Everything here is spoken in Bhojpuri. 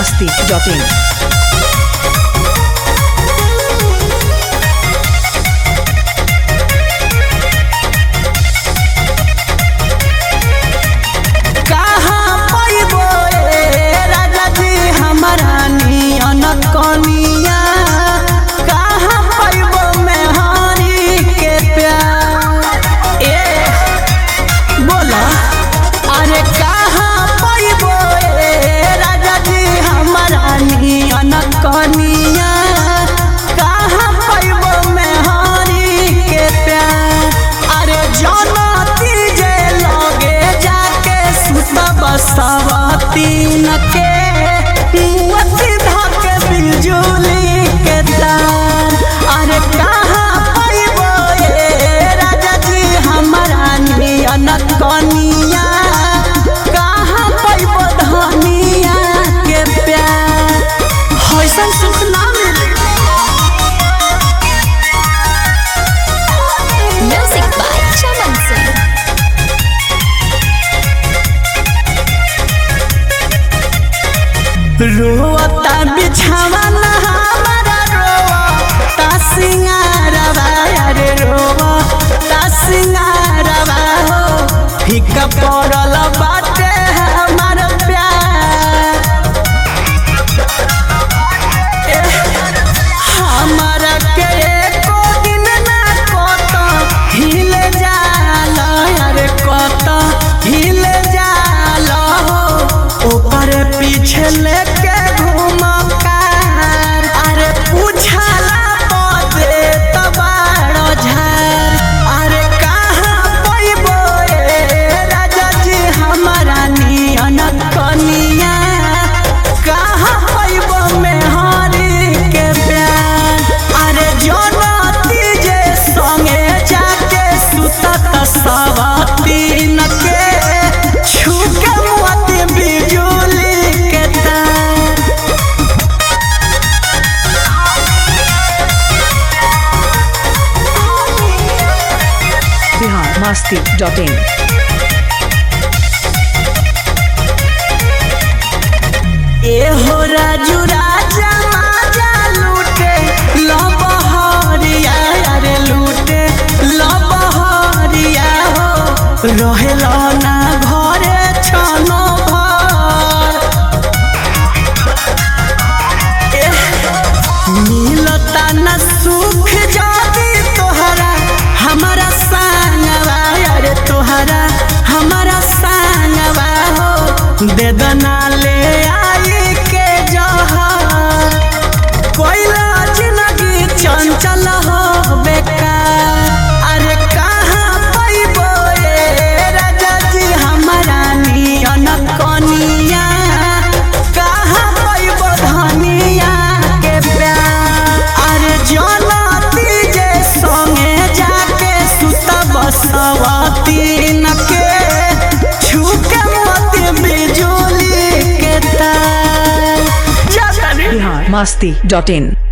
biharmasti.in तीन के मुअत्ती धके बिजुली के तार। अरे कहाँ पाइबो ए राजा जी हमारा नियन कनिया, कहाँ पाइबो धनिया के प्यार। हइसन सुख ना मिली। Music by Chaman Singh. रोता बिछावना हमारा रोता सिंगारवा, अरे रोता सिंगारवा हो फीका पड़ल बाटे हमार प्यार। हमारा के एको दिन ना कत हिल जाल, अरे कत हिल जाल हो ओकर पीछे लेके घूमकार। अरे पूछला पदे तबाड़ झार। अरे कहाँ पाइबो ए राजा जी हमारा नियन कनिया, कहाँ पाइबो मेहरी के प्यार। अरे जनती जे संगे जाके सुतत सवतीन के छुके मुअत्ती बिजुली के तार। biharmasti.in ए हो राजू राजा माजा लूटे लबहरिया, अरे लूटे लबहरिया हो रहेल ना घरे छनो भर। मिलता न सुख जाती तोहरा हमारा संगवा, अरे तोहरा हमारा संगवा हो दे दना ले आई के जहर। कोइला जिंदगी चंचल हो बेकार। अरे कहाँ पाइबो ए राजा जी हमारा नियन कनिया, कहाँ पाइबो धनिया के प्यार। अरे जनती जे संगे जाके सुतब सवतीन के छुके मुअत्ती बिजुली के तार। biharmasti.in